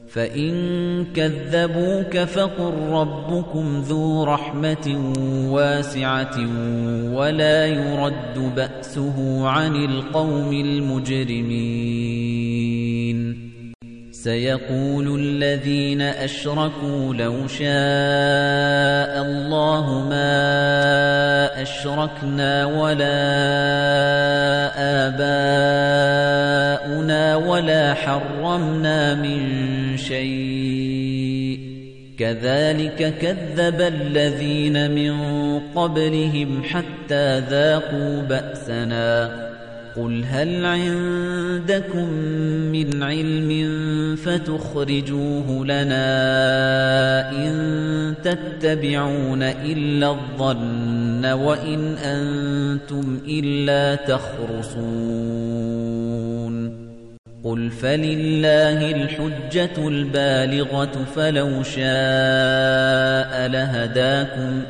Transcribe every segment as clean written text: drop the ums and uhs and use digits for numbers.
فإن كذبوك فقل ربكم ذو رحمة واسعة ولا يرد بأسه عن القوم المجرمين سيقول الذين أشركوا لو شاء الله ما أشركنا ولا آباؤنا ولا حرمنا من شيء كذلك كذب الذين من قبلهم حتى ذاقوا بأسنا قل هل عندكم من علم فتخرجوه لنا إن تتبعون إلا الظن وإن أنتم إلا تخرصون قل فلله الحجة البالغة فلو شاء لهداكم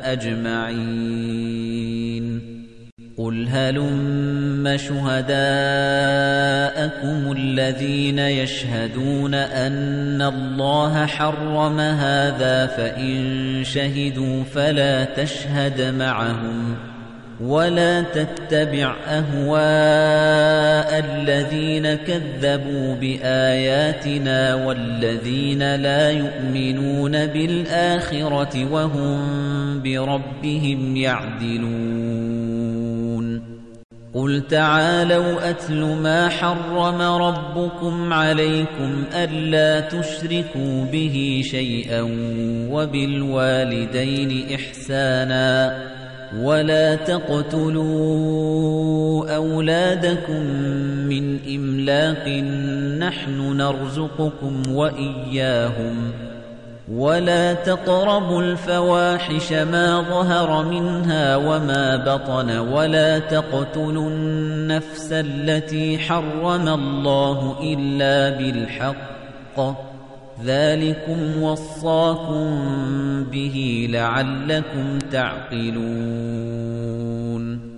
أجمعين قل هلم شهداءكم الذين يشهدون أن الله حرم هذا فإن شهدوا فلا تشهد معهم ولا تتبع أهواء الذين كذبوا بآياتنا والذين لا يؤمنون بالآخرة وهم بربهم يعدلون قل تعالوا أتل ما حرم ربكم عليكم ألا تشركوا به شيئا وبالوالدين إحسانا ولا تقتلوا أولادكم من إملاق نحن نرزقكم وإياهم ولا تقربوا الفواحش ما ظهر منها وما بطن ولا تقتلوا النفس التي حرم الله إلا بالحق ذلكم وصاكم به لعلكم تعقلون